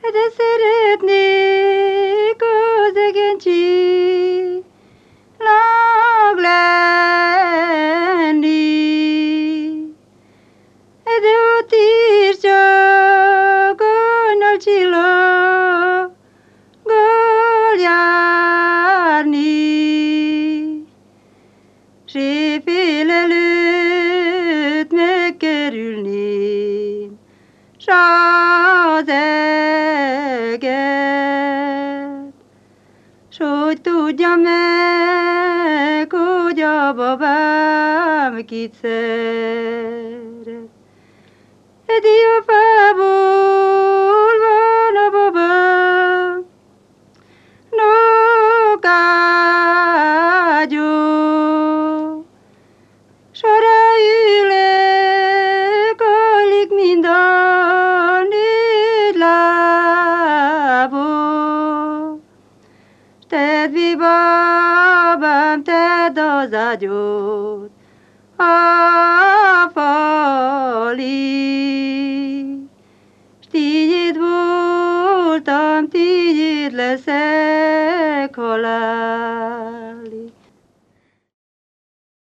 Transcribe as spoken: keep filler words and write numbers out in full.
de szeretnék az egen csillag lenni, de ott is csak annal csillaggal járni, s éjfél előtt megkerülni s az eget, s hogy tudja meg, hogy a babám kit szeret. Egy diófából van a babám, nokágyó, s ha ráülök, alig mind a négy lábon. S tedd vi, babám, tedd az ágyot a falig, s tiéd voltam, tiéd leszek halálig.